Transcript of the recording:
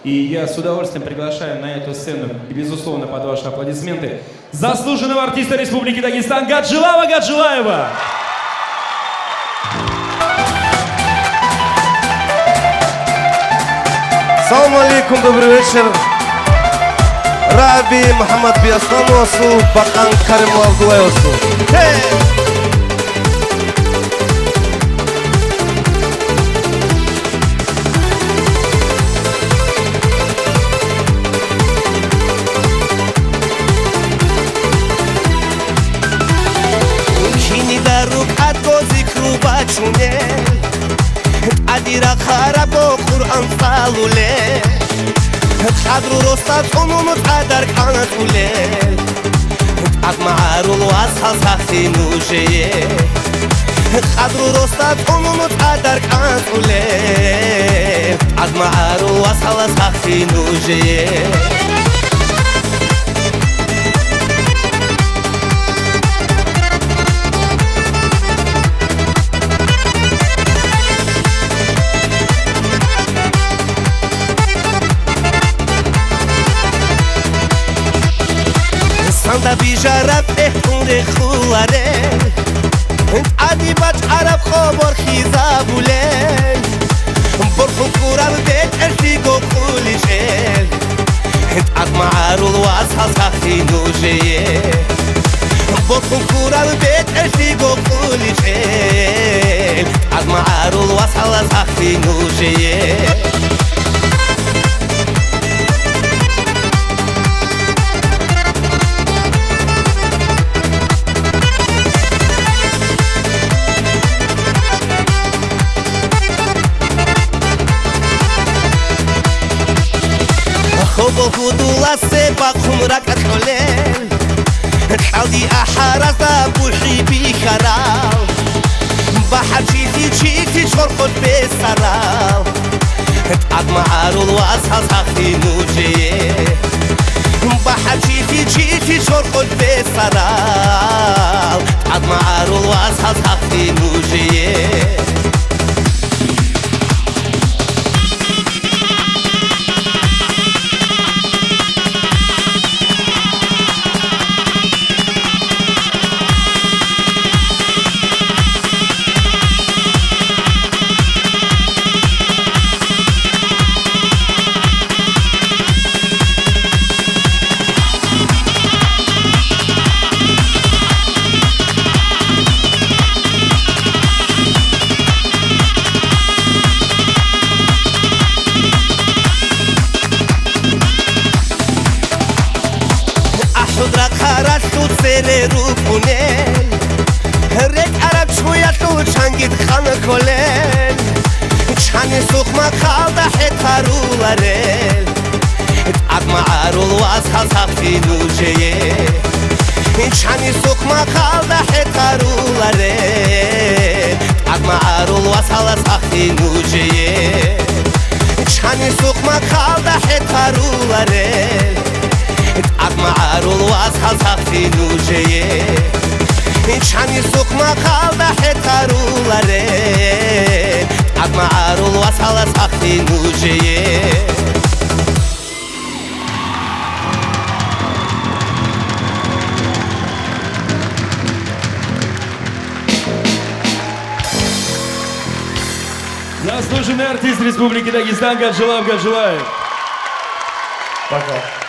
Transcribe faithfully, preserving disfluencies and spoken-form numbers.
И я с удовольствием приглашаю на эту сцену, безусловно, под ваши аплодисменты, заслуженного артиста Республики Дагестан Гаджилава Гаджилаева. Салам алейкум, добрый вечер. Раби Мухаммад Биаслану Асу, Бакан Кариму Абдулай Асу. Ушини дарук адго зикру бачунел, адира харабо Qur'an салуле. Хадру ростат онумут адар канатуле. Адмаарул васхал сахинуже. Хадру ростат онумут адар канатуле. Адмаарул васхал сахинуже. Sanda bijarab ehtunde khulare Adi bach arab khobor khizabule Borkhun kurab bet ertigo khulishel Ad ma'arul washal sakhinuje Borkhun kurab bet ertigo khulishel Ad ma'arul washal sakhinuje Khobol hudula se bakhumra katolel Khaldi aharaz da buhi bikharal Bahar chiti chiti chorkhot besaral Adma'arul washal sakhinuje Bahar chiti chiti chorkhot besaral Adma'arul washal sakhinuje Shudra kharat shud sere rupunel Rek arab shmoya tu changit khan kolel Chani sukhma khalda hetarularel Adma'arul washal sakhinuje Chani sukhma khalda hetarularel Adma'arul washal sakhinuje Chani sukhma khalda hetarularel Adma'arul washal sakhinuje Chani sukhma khalda hetarulare Adma'arul washal sakhinuje Заслуженный артист Республики Дагестан Гаджилав Гаджилаев. Пока.